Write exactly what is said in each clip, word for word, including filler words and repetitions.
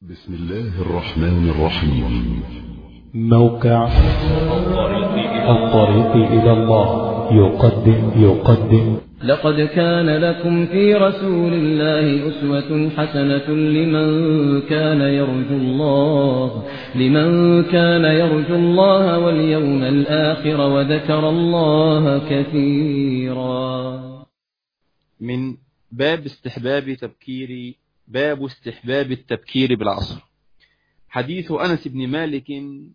بسم الله الرحمن الرحيم. موقع الطريق إلى الله يقدم يقدم لقد كان لكم في رسول الله أسوة حسنة لمن كان يرجو الله لمن كان يرجو الله واليوم الآخر وذكر الله كثيرا. من باب استحباب تبكير باب استحباب التبكير بالعصر. حديث أنس بن مالك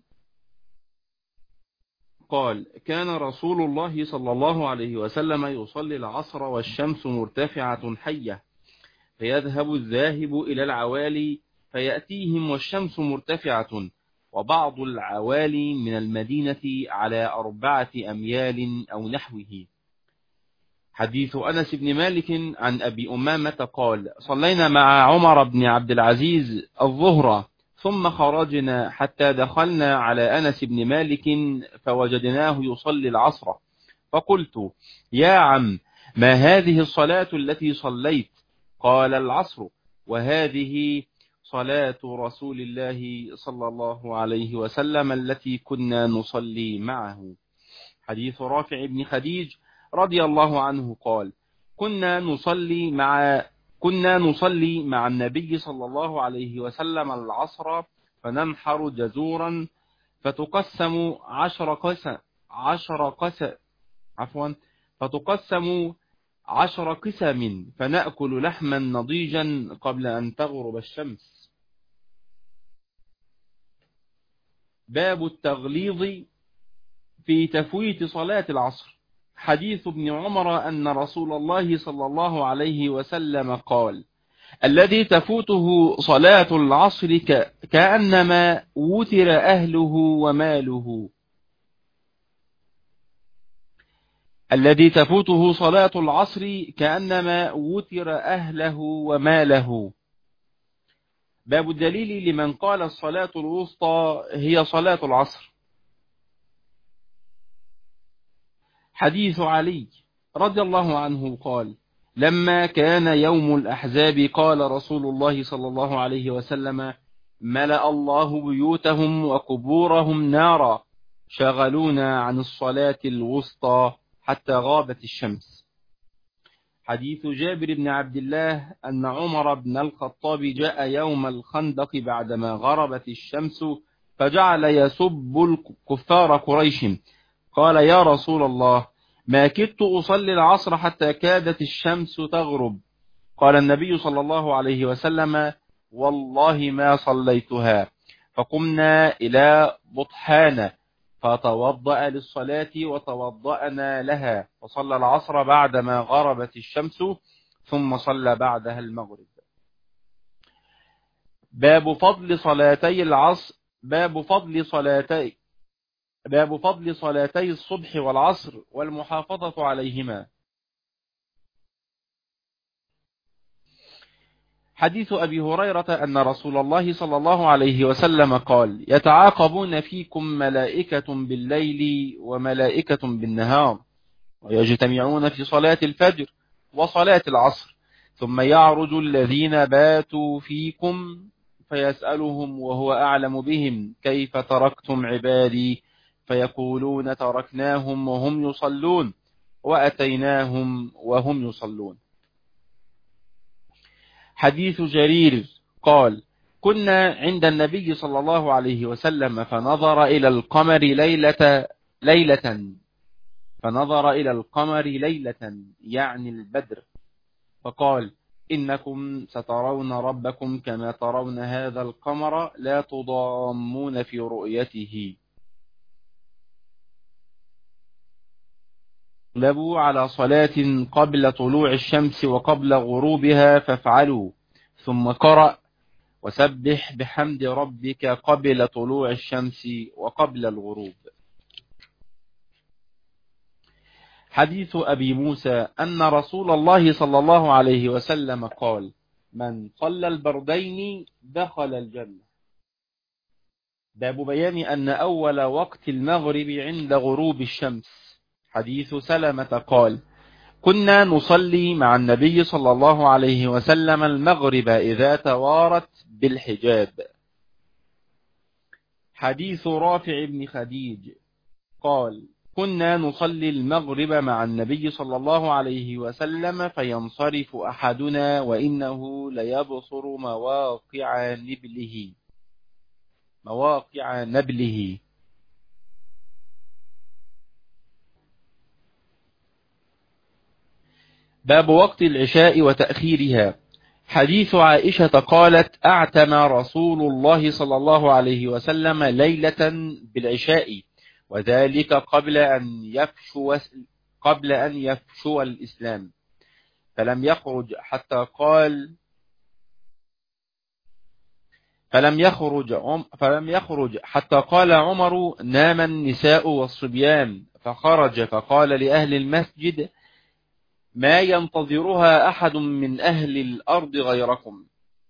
قال: كان رسول الله صلى الله عليه وسلم يصلي العصر والشمس مرتفعة حية، فيذهب الذاهب إلى العوالي فيأتيهم والشمس مرتفعة، وبعض العوالي من المدينة على أربعة أميال أو نحوه. حديث أنس بن مالك عن أبي أمامة قال: صلينا مع عمر بن عبد العزيز الظهر، ثم خرجنا حتى دخلنا على أنس بن مالك فوجدناه يصلي العصر، فقلت: يا عم، ما هذه الصلاة التي صليت؟ قال: العصر، وهذه صلاة رسول الله صلى الله عليه وسلم التي كنا نصلي معه. حديث رافع بن خديج رضي الله عنه قال: كنا نصلي مع كنا نصلي مع النبي صلى الله عليه وسلم العصر، فننحر جزورا فتقسم عشر قسم عشر قسم عفوا فتقسم عشر قسم فنأكل لحما نضيجا قبل أن تغرب الشمس. باب التغليظ في تفويت صلاة العصر. حديث ابن عمر أن رسول الله صلى الله عليه وسلم قال: الذي تفوته صلاة العصر كأنما وتر أهله وماله الذي تفوته صلاة العصر كأنما وتر أهله وماله. باب الدليل لمن قال الصلاة الوسطى هي صلاة العصر. حديث علي رضي الله عنه قال: لما كان يوم الأحزاب قال رسول الله صلى الله عليه وسلم: ملأ الله بيوتهم وقبورهم نارا، شغلونا عن الصلاة الوسطى حتى غابت الشمس. حديث جابر بن عبد الله أن عمر بن الخطاب جاء يوم الخندق بعدما غربت الشمس، فجعل يسب الكفار قريش. قال: يا رسول الله، ما كدت أصلي العصر حتى كادت الشمس تغرب. قال النبي صلى الله عليه وسلم: والله ما صليتها. فقمنا إلى بطحان فتوضأ للصلاة وتوضأنا لها، وصلى العصر بعدما غربت الشمس، ثم صلى بعدها المغرب. باب فضل صلاتي العصر باب فضل صلاتي باب فضل صلاتي الصبح والعصر والمحافظة عليهما. حديث أبي هريرة أن رسول الله صلى الله عليه وسلم قال: يتعاقبون فيكم ملائكة بالليل وملائكة بالنهار، ويجتمعون في صلاة الفجر وصلاة العصر، ثم يعرج الذين باتوا فيكم فيسألهم وهو أعلم بهم: كيف تركتم عبادي؟ فيقولون: تركناهم وهم يصلون، وأتيناهم وهم يصلون. حديث جرير قال: كنا عند النبي صلى الله عليه وسلم فنظر إلى القمر ليلة ليلة فنظر إلى القمر ليلة يعني البدر، فقال: إنكم سترون ربكم كما ترون هذا القمر، لا تضامون في رؤيته. اغلبوا على صلاة قبل طلوع الشمس وقبل غروبها فافعلوا، ثم قرأ: وسبح بحمد ربك قبل طلوع الشمس وقبل الغروب. حديث أبي موسى أن رسول الله صلى الله عليه وسلم قال: من صلى البردين دخل الجنة. باب بيان أن أول وقت المغرب عند غروب الشمس. حديث سلمة قال: كنا نصلي مع النبي صلى الله عليه وسلم المغرب إذا توارت بالحجاب. حديث رافع بن خديج قال كنا نصلي المغرب مع النبي صلى الله عليه وسلم فينصرف أحدنا وإنه ليبصر مواقع نبله مواقع نبله. باب وقت العشاء وتأخيرها. حديث عائشة قالت أعتم رسول الله صلى الله عليه وسلم ليلة بالعشاء، وذلك قبل أن يفشو قبل أن يفشو الإسلام، فلم يخرج حتى قال فلم يخرج فلم يخرج حتى قال عمر نام النساء والصبيان، فخرج فقال لأهل المسجد ما ينتظرها أحد من أهل الأرض غيركم.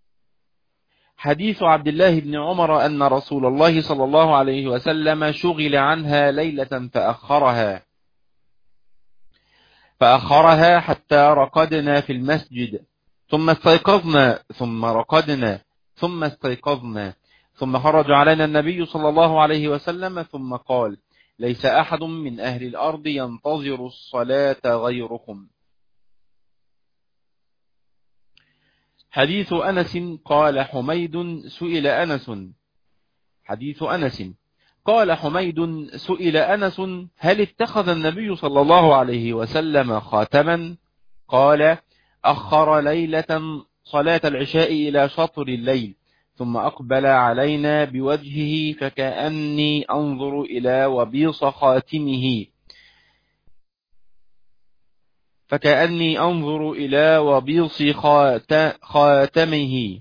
حديث عبد الله بن عمر أن رسول الله صلى الله عليه وسلم شغل عنها ليلة فأخرها فأخرها حتى رقدنا في المسجد، ثم استيقظنا ثم رقدنا ثم استيقظنا، ثم خرج علينا النبي صلى الله عليه وسلم ثم قال ليس أحد من أهل الأرض ينتظر الصلاة غيركم. حديث أنس قال حميد سئل أنس حديث أنس قال حميد سئل أنس هل اتخذ النبي صلى الله عليه وسلم خاتما؟ قال أخر ليلة صلاة العشاء إلى شطر الليل، ثم أقبل علينا بوجهه فكأني أنظر إلى وبيص خاتمه فكأني أنظر إلى وبيص خاتمه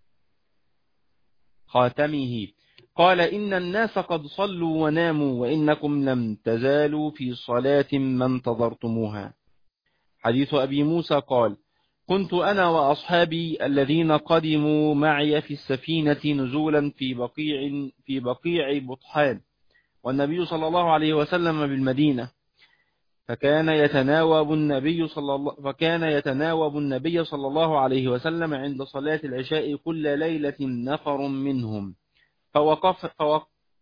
خاتمه قال إن الناس قد صلوا وناموا وإنكم لم تزالوا في صلاة ما انتظرتموها. حديث أبي موسى قال كنت أنا وأصحابي الذين قدموا معي في السفينة نزولا في بقيع في بقيع بطحان، والنبي صلى الله عليه وسلم بالمدينة، فكان يتناوب النبي صلى الله فكان يتناوب النبي صلى الله عليه وسلم عند صلاة العشاء كل ليلة نفر منهم، فوقف فوق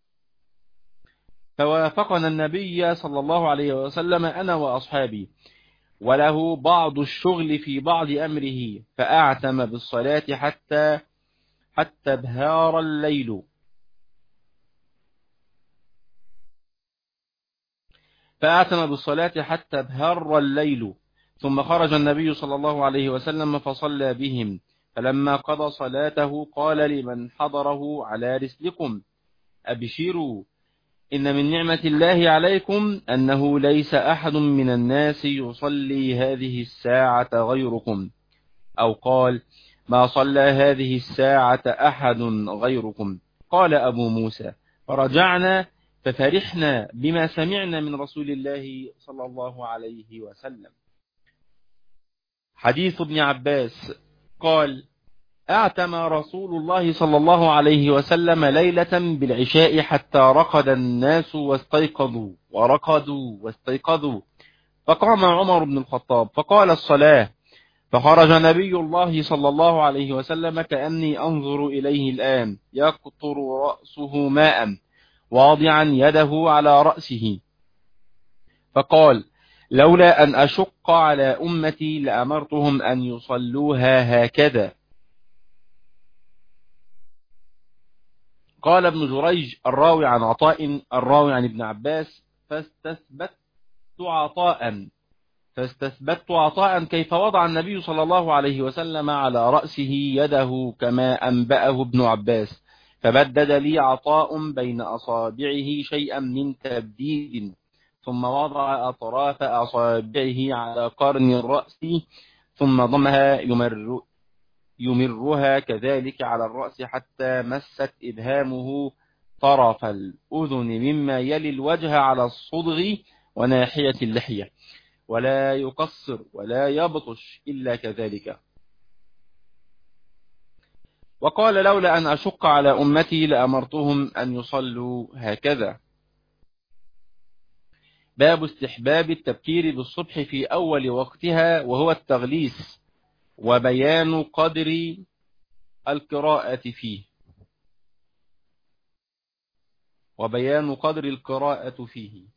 فوافقنا النبي صلى الله عليه وسلم أنا وأصحابي، وله بعض الشغل في بعض أمره، فأعتم بالصلاة حتى حتى ابهار الليل فأعتم بالصلاة حتى ابهر الليل ثم خرج النبي صلى الله عليه وسلم فصلى بهم، فلما قضى صلاته قال لمن حضره على رسلكم أبشروا إن من نعمة الله عليكم أنه ليس أحد من الناس يصلي هذه الساعة غيركم، أو قال ما صلى هذه الساعة أحد غيركم. قال أبو موسى فرجعنا ففرحنا بما سمعنا من رسول الله صلى الله عليه وسلم. حديث ابن عباس قال أعتم رسول الله صلى الله عليه وسلم ليلة بالعشاء حتى رقد الناس واستيقظوا ورقدوا واستيقظوا، فقام عمر بن الخطاب فقال الصلاة، فخرج نبي الله صلى الله عليه وسلم كأني أنظر إليه الآن يقطر رأسه ماء واضعا يده على رأسه، فقال لولا أن أشق على أمتي لأمرتهم أن يصلوها هكذا. قال ابن جريج الراوي عن عطاء الراوي عن ابن عباس فاستثبت عطاء فاستثبت عطاء كيف وضع النبي صلى الله عليه وسلم على رأسه يده كما أنبأه ابن عباس، فبدد لي عطاء بين أصابعه شيئا من تبديد، ثم وضع أطراف أصابعه على قرن الرأس ثم ضمها يمر يمرها كذلك على الرأس حتى مست إبهامه طرف الأذن مما يلي الوجه على الصدغ وناحية اللحية، ولا يقصر ولا يبطش إلا كذلك. وقال لولا أن أشق على أمتي لأمرتهم أن يصلوا هكذا. باب استحباب التبكير بالصبح في أول وقتها وهو التغليس وبيان قدر القراءة فيه وبيان قدر القراءة فيه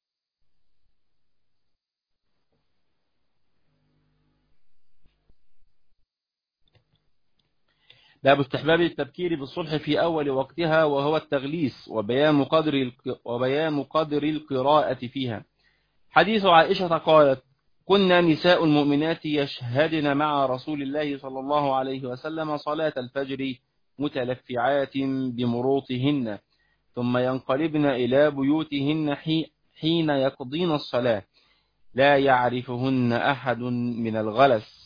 باب استحباب التبكير بالصبح في أول وقتها وهو التغليس وبيان قدر وبيان قدر القراءة فيها. حديث عائشة قالت: كنا نساء المؤمنات يشهدن مع رسول الله صلى الله عليه وسلم صلاة الفجر متلفعات بمروطهن ثم ينقلبن إلى بيوتهن حين يقضين الصلاة لا يعرفهن أحد من الغلس.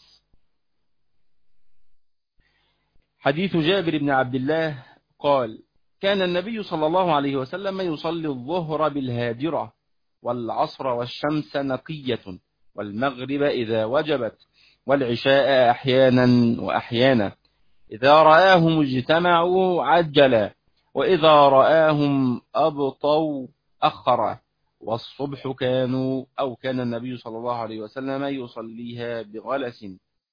حديث جابر بن عبد الله قال: كان النبي صلى الله عليه وسلم يصلي الظهر بالهاجرة والعصر والشمس نقية والمغرب إذا وجبت والعشاء أحيانا وأحيانا. إذا رآهم اجتمعوا عجلا وإذا رآهم أبطوا أخرا. والصبح كانوا أو كان النبي صلى الله عليه وسلم يصليها بغلس.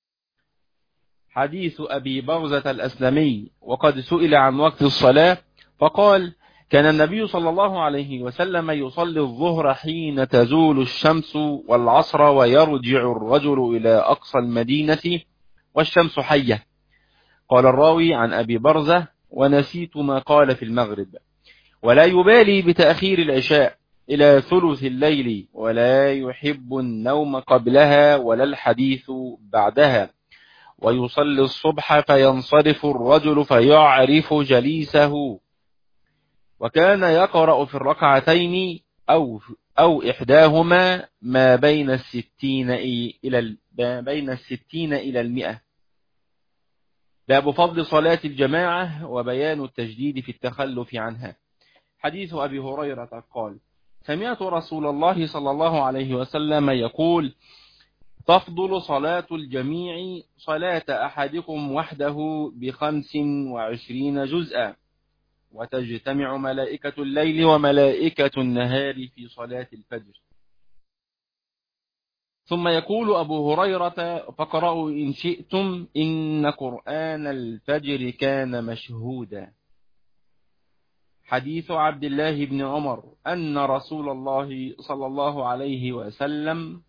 حديث أبي برزة الأسلمي وقد سئل عن وقت الصلاة فقال: كان النبي صلى الله عليه وسلم يصلي الظهر حين تزول الشمس والعصر ويرجع الرجل إلى أقصى المدينة والشمس حية. قال الراوي عن أبي برزة: ونسيت ما قال في المغرب. ولا يبالي بتأخير العشاء إلى ثلث الليل ولا يحب النوم قبلها ولا الحديث بعدها. ويصلي الصبح فينصرف الرجل فيعرف جليسه. وكان يقرأ في الركعتين أو أو إحداهما ما بين الستين إلى ما بين الستين إلى المئة. باب فضل صلاة الجماعة وبيان التجديد في التخلف عنها. حديث أبي هريرة قال: سمعت رسول الله صلى الله عليه وسلم يقول: تفضل صلاة الجميع صلاة أحدكم وحده بخمس وعشرين جزءا وتجتمع ملائكة الليل وملائكة النهار في صلاة الفجر. ثم يقول أبو هريرة: فقرأوا إن شئتم إن قرآن الفجر كان مشهودا. حديث عبد الله بن عمر أن رسول الله صلى الله عليه وسلم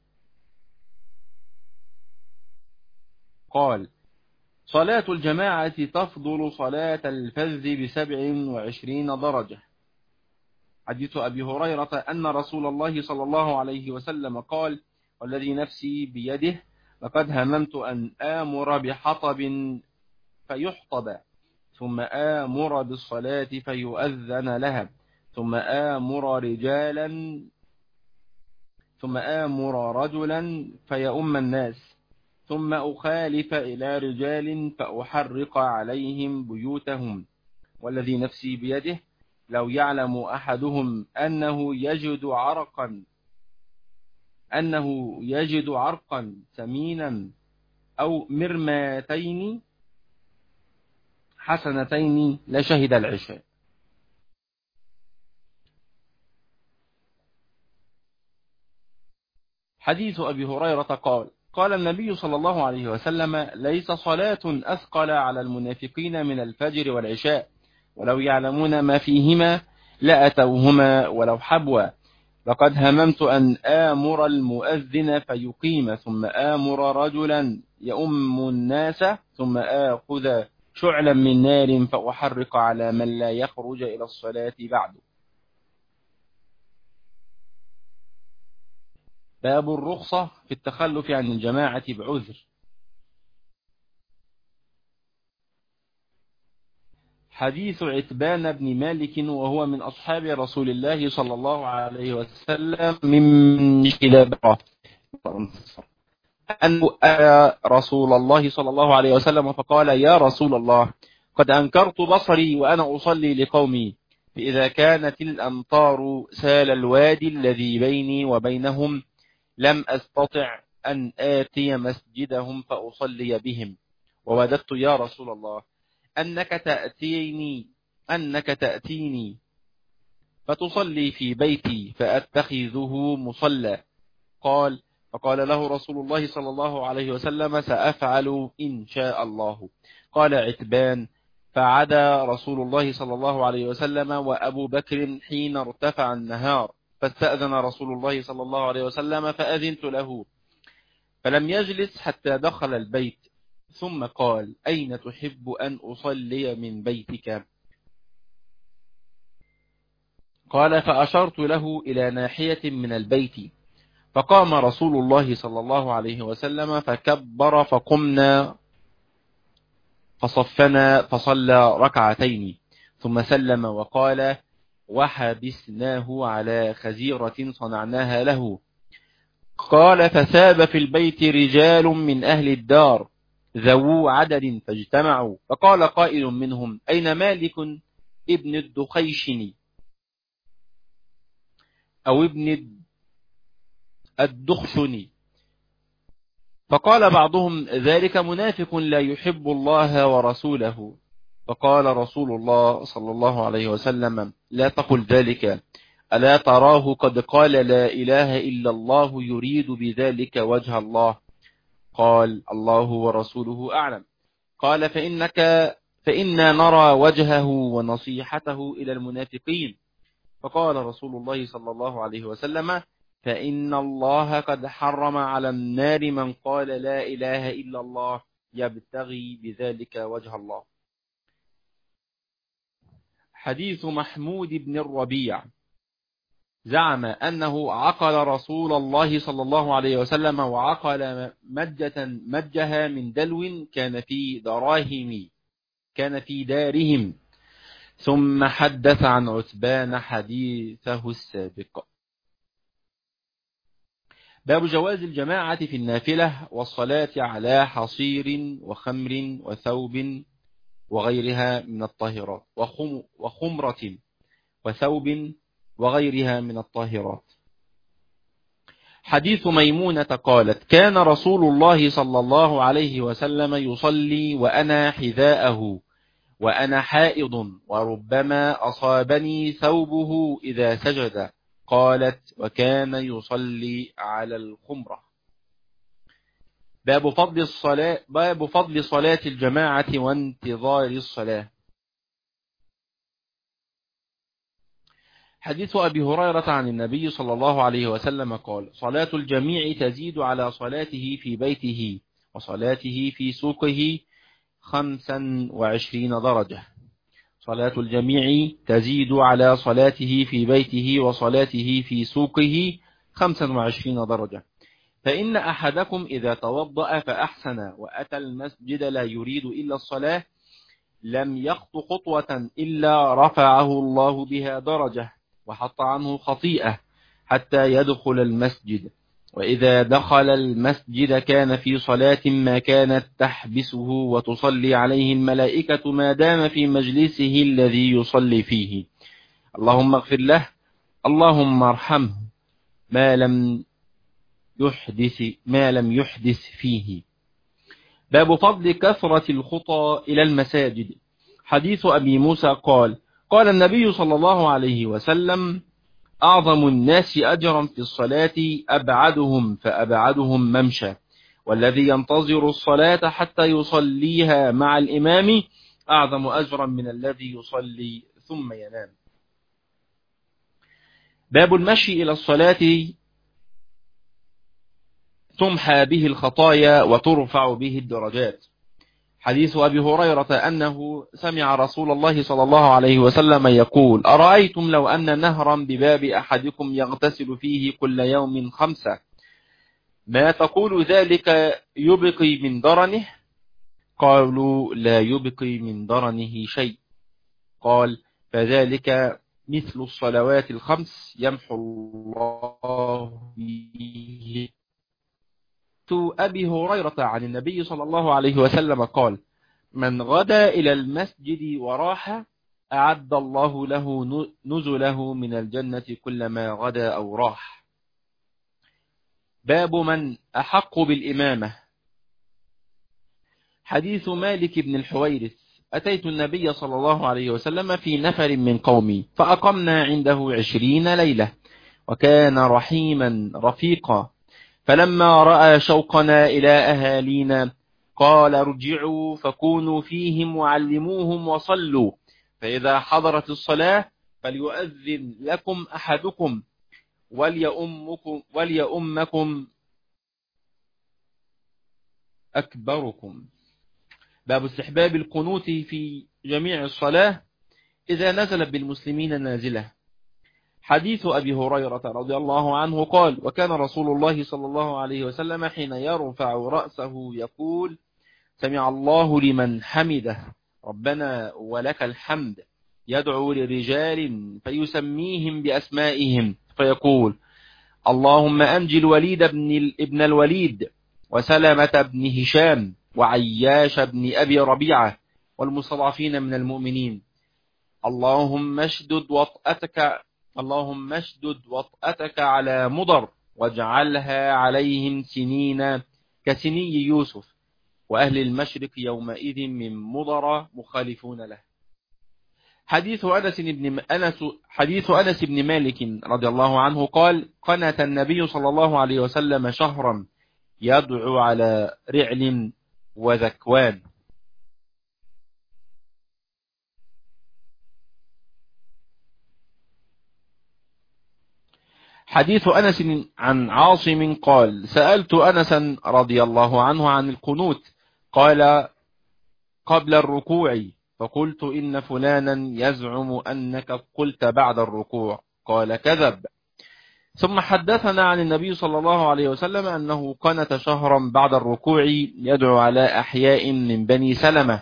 قال: صلاة الجماعة تفضل صلاة الفذ بسبع وعشرين درجة. حديث أبي هريرة أن رسول الله صلى الله عليه وسلم قال: والذي نفسي بيده لقد هممت أن آمر بحطب فيحطب ثم آمر بالصلاة فيؤذن لها ثم آمر رجالا ثم آمر رجلا فيؤم الناس ثم أخالف إلى رجال فأحرق عليهم بيوتهم. والذي نفسي بيده لو يعلم أحدهم أنه يجد عرقا أنه يجد عرقا ثمينا أو مرماتين حسنتين لشهد العشاء. حديث أبي هريرة قال: قال النبي صلى الله عليه وسلم: ليس صلاة أثقل على المنافقين من الفجر والعشاء ولو يعلمون ما فيهما لأتوهما ولو حبوا. لقد هممت أن آمر المؤذن فيقيم ثم آمر رجلا يؤم الناس ثم آخذ شعلا من نار فأحرق على من لا يخرج إلى الصلاة بعد. باب الرخصة في التخلف عن الجماعة بعذر. حديث عتبان بن مالك وهو من أصحاب رسول الله صلى الله عليه وسلم من كلابه أن رسول الله صلى الله عليه وسلم فقال: يا رسول الله، قد أنكرت بصري وأنا أصلي لقومي، فإذا كانت الأمطار سال الوادي الذي بيني وبينهم لم أستطع أن آتي مسجدهم فأصلي بهم، ووددت يا رسول الله أنك تأتيني أنك تأتيني فتصلي في بيتي فأتخذه مصلى. قال فقال له رسول الله صلى الله عليه وسلم سأفعل إن شاء الله. قال عتبان فعدا رسول الله صلى الله عليه وسلم وأبو بكر حين ارتفع النهار، فاستأذن رسول الله صلى الله عليه وسلم فأذنت له، فلم يجلس حتى دخل البيت، ثم قال أين تحب أن أصلي من بيتك؟ قال فأشرت له إلى ناحية من البيت، فقام رسول الله صلى الله عليه وسلم فكبر فقمنا فصفنا فصلى ركعتين ثم سلم وقال وحبسناه على خزيرة صنعناها له. قال فثاب في البيت رجال من أهل الدار ذو عدد فاجتمعوا، فقال قائل منهم أين مالك ابن الدخيشني أو ابن الدخشني؟ فقال بعضهم ذلك منافق لا يحب الله ورسوله. فقال رسول الله صلى الله عليه وسلم لا تقل ذلك، ألا تراه قد قال لا إله إلا الله يريد بذلك وجه الله؟ قال الله ورسوله أعلم. قال فإنك فإنا نرى وجهه ونصيحته إلى المنافقين. فقال رسول الله صلى الله عليه وسلم فإن الله قد حرم على النار من قال لا إله إلا الله يبتغي بذلك وجه الله. حديث محمود بن الربيع زعم أنه عقل رسول الله صلى الله عليه وسلم وعقل مجة مجها من دلو كان في دراهم كان في دارهم، ثم حدث عن عتبان حديثه السابق. باب جواز الجماعة في النافلة والصلاة على حصير وخمر وثوب وغيرها من الطاهرات وخم وخمرة وثوب وغيرها من الطاهرات. حديث ميمونة قالت كان رسول الله صلى الله عليه وسلم يصلي وأنا حذاءه وأنا حائض وربما أصابني ثوبه إذا سجد. قالت وكان يصلي على الخمرة. باب فضل الصلاة باب فضل صلاة الجماعة وانتظار الصلاة. حديث أبي هريرة عن النبي صلى الله عليه وسلم قال صلاة الجميع تزيد على صلاته في بيته وصلاته في سوقه خمسا وعشرين درجة. صلاة الجميع تزيد على صلاته في بيته وصلاته في سوقه خمسا وعشرين درجة. فإن أحدكم إذا توضأ فأحسن وأتى المسجد لا يريد إلا الصلاة لم يخط خطوة إلا رفعه الله بها درجة وحط عنه خطيئة حتى يدخل المسجد، وإذا دخل المسجد كان في صلاة ما كانت تحبسه وتصلي عليه الملائكة ما دام في مجلسه الذي يصلي فيه. اللهم اغفر له اللهم ارحمه ما لم يحدث ما لم يحدث فيه. باب فضل كثرة الخطى إلى المساجد. حديث أبي موسى قال قال النبي صلى الله عليه وسلم أعظم الناس أجرا في الصلاة أبعدهم فأبعدهم ممشى، والذي ينتظر الصلاة حتى يصليها مع الإمام أعظم أجرا من الذي يصلي ثم ينام. باب المشي إلى الصلاة تمحى به الخطايا وترفع به الدرجات. حديث أبي هريرة أنه سمع رسول الله صلى الله عليه وسلم يقول أرأيتم لو أن نهرا بباب أحدكم يغتسل فيه كل يوم خمسة ما تقول ذلك يبقي من درنه؟ قالوا لا يبقي من درنه شيء. قال فذلك مثل الصلوات الخمس يمحو الله به. أبي هريرة عن النبي صلى الله عليه وسلم قال من غدا إلى المسجد وراح أعد الله له نزله من الجنة كلما غدا أو راح. باب من أحق بالإمامة. حديث مالك بن الحويرث أتيت النبي صلى الله عليه وسلم في نفر من قومي فأقمنا عنده عشرين ليلة، وكان رحيما رفيقا. فلما رأى شوقنا إلى أهالينا قال ارجعوا فكونوا فيهم وعلموهم وصلوا، فإذا حضرت الصلاة فليؤذن لكم أحدكم وليؤمكم, وليؤمكم أكبركم. باب استحباب القنوت في جميع الصلاة إذا نزلت بالمسلمين نازلة. حديث أبي هريرة رضي الله عنه قال: وكان رسول الله صلى الله عليه وسلم حين يرفع رأسه يقول: سمع الله لمن حمده ربنا ولك الحمد، يدعو لرجال فيسميهم بأسمائهم فيقول: اللهم أنجي الوليد بن ابن الوليد وسلمة بن هشام وعياش بن أبي ربيعة والمستضعفين من المؤمنين. اللهم اشدد وطأتك اللهم اشدد وطأتك على مضر واجعلها عليهم سنين كسني يوسف، وأهل المشرق يومئذ من مضر مخالفون له. حديث أنس بن أنس حديث أنس بن مالك رضي الله عنه قال: قنت النبي صلى الله عليه وسلم شهرا يدعو على رعل وذكوان. حديث أنس عن عاصم قال: سألت أنسا رضي الله عنه عن القنوت، قال: قبل الركوع، فقلت إن فلانا يزعم أنك قلت بعد الركوع، قال: كذب. ثم حدثنا عن النبي صلى الله عليه وسلم أنه قنت شهرا بعد الركوع يدعو على أحياء من بني سلمة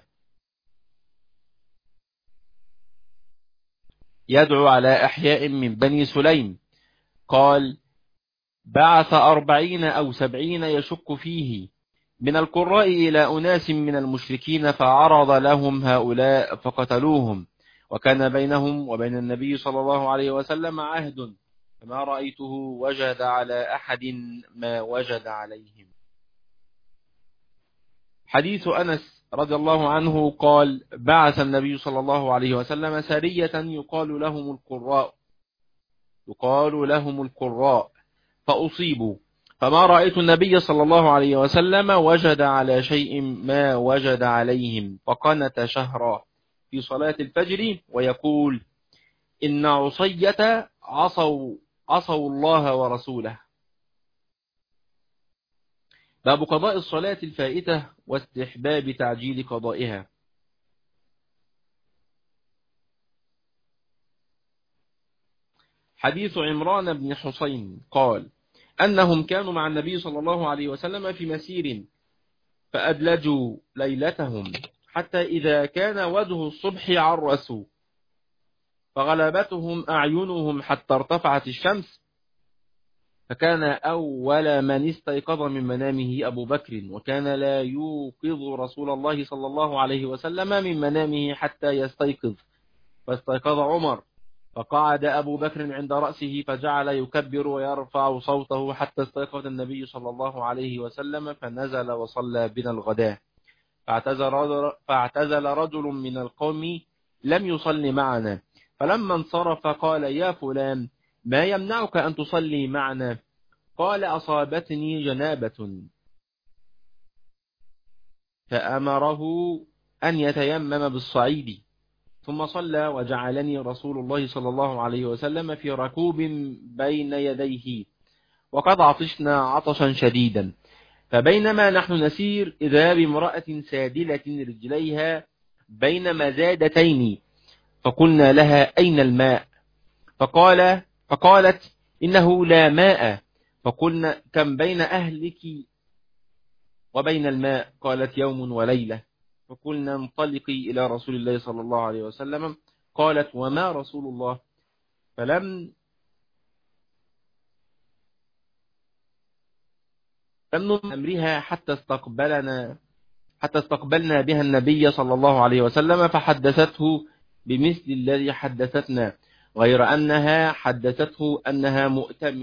يدعو على أحياء من بني سليم. قال: بعث أربعين أو سبعين يشك فيه من القراء إلى أناس من المشركين فعرض لهم هؤلاء فقتلوهم، وكان بينهم وبين النبي صلى الله عليه وسلم عهد، فما رأيته وجد على أحد ما وجد عليهم. حديث أنس رضي الله عنه قال: بعث النبي صلى الله عليه وسلم سرية يقال لهم القراء يقال لهم القراء فأصيبوا، فما رأيت النبي صلى الله عليه وسلم وجد على شيء ما وجد عليهم، فقنت شهرا في صلاة الفجر ويقول: إن عصية عصوا, عصوا الله ورسوله. باب قضاء الصلاة الفائتة واستحباب تعجيل قضائها. حديث عمران بن حسين قال: أنهم كانوا مع النبي صلى الله عليه وسلم في مسير فأدلجوا ليلتهم حتى إذا كان وجه الصبح عرسوا، فغلبتهم أعينهم حتى ارتفعت الشمس، فكان أول من استيقظ من منامه أبو بكر، وكان لا يوقظ رسول الله صلى الله عليه وسلم من منامه حتى يستيقظ، فاستيقظ عمر، فقعد أبو بكر عند رأسه فجعل يكبر ويرفع صوته حتى استيقظ النبي صلى الله عليه وسلم، فنزل وصلى بنا الغداء، فاعتزل, فاعتزل رجل من القوم لم يصلي معنا، فلما انصرف قال: يا فلان، ما يمنعك أن تصلي معنا؟ قال: أصابتني جنابة. فأمره أن يتيمم بالصعيد، ثم صلى، وجعلني رسول الله صلى الله عليه وسلم في ركوب بين يديه، وقد عطشنا عطشا شديدا، فبينما نحن نسير إذا بامرأة سادلة رجليها بين مزادتين، فقلنا لها: أين الماء؟ فقال فقالت: إنه لا ماء. فقلنا: كم بين أهلك وبين الماء؟ قالت: يوم وليلة. فقلنا: انطلقي إلى رسول الله صلى الله عليه وسلم. قالت: وما رسول الله؟ فلم لم نم أمرها حتى استقبلنا حتى استقبلنا بها النبي صلى الله عليه وسلم، فحدثته بمثل الذي حدثتنا، غير أنها حدثته أنها مؤتم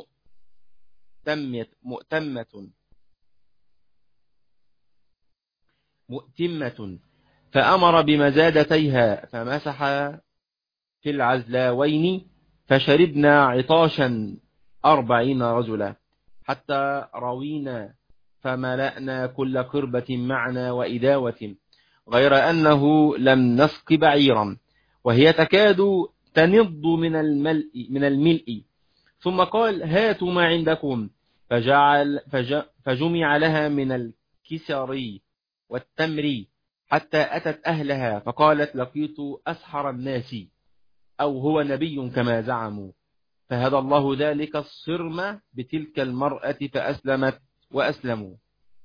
مؤتمة مؤتمة مؤتمة فأمر بمزادتيها فمسح في العزلاوين، فشربنا عطاشا أربعين رجلا حتى روينا، فملأنا كل قربة معنا وإداوة، غير أنه لم نسق بعيرا وهي تكاد تنض من الملء من الملء. ثم قال: هاتوا ما عندكم، فجعل فج فجمع لها من الكسر والتمر حتى أتت أهلها، فقالت: لقيت أسحر الناس، أو هو نبي كما زعموا، فهدى الله ذلك الصرم بتلك المرأة فأسلمت وأسلموا.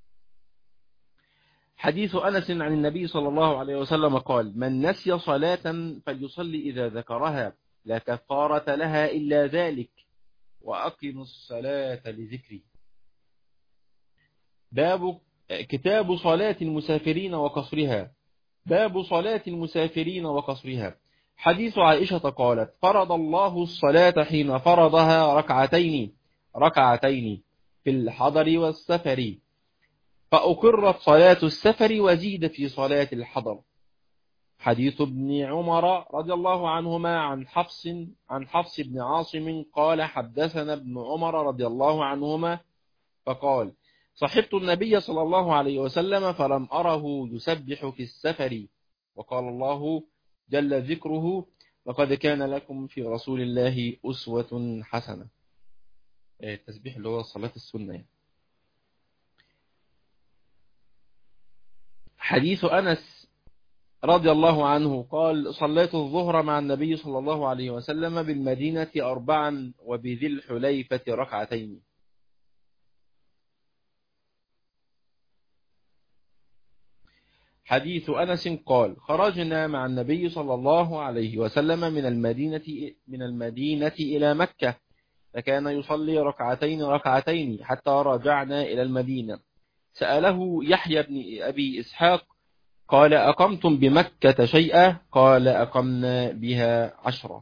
حديث أنس عن النبي صلى الله عليه وسلم قال: من نسي صلاة فليصلي إذا ذكرها، لا كفارة لها إلا ذلك، وأقم الصلاة لذكري. باب كتاب صلاة المسافرين وقصرها. باب صلاة المسافرين وقصرها. حديث عائشة قالت: فرض الله الصلاة حين فرضها ركعتين ركعتين في الحضر والسفر، فأقرت صلاة السفر وزيد في صلاة الحضر. حديث ابن عمر رضي الله عنهما عن حفص عن حفص بن عاصم قال: حدثنا ابن عمر رضي الله عنهما فقال: صحبت النبي صلى الله عليه وسلم فلم أره يسبح في السفر، وقال الله جل ذكره: لقد كان لكم في رسول الله أسوة حسنة. التسبيح اللي هو صلاة السنة يعني. حديث أنس رضي الله عنه قال: صليت الظهر مع النبي صلى الله عليه وسلم بالمدينة أربعا وبذي الحليفة ركعتين. حديث أنس قال: خرجنا مع النبي صلى الله عليه وسلم من المدينة من المدينة إلى مكة، فكان يصلي ركعتين ركعتين حتى رجعنا إلى المدينة. سأله يحيى بن أبي إسحاق قال: أقمتم بمكة شيئا؟ قال: أقمنا بها عشرة.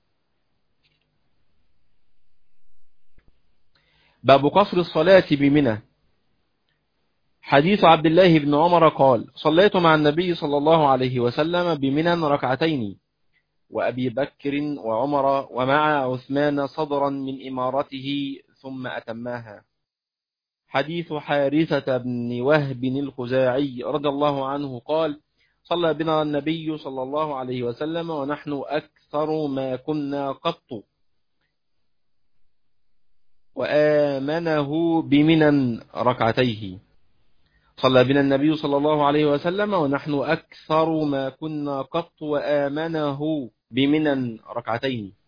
باب قصر الصلاة بمنى. حديث عبد الله بن عمر قال: صليت مع النبي صلى الله عليه وسلم بمنى ركعتين، وأبي بكر وعمر ومع عثمان صدرا من إمارته ثم أتماها. حديث حارثة بن وهب الخزاعي رضي الله عنه قال: صلى بنا النبي صلى الله عليه وسلم ونحن أكثر ما كنا قط، وآمنه بمنى ركعتيه. صلى بنا النبي صلى الله عليه وسلم ونحن أكثر ما كنا قط، وآمنه بمنى ركعتين.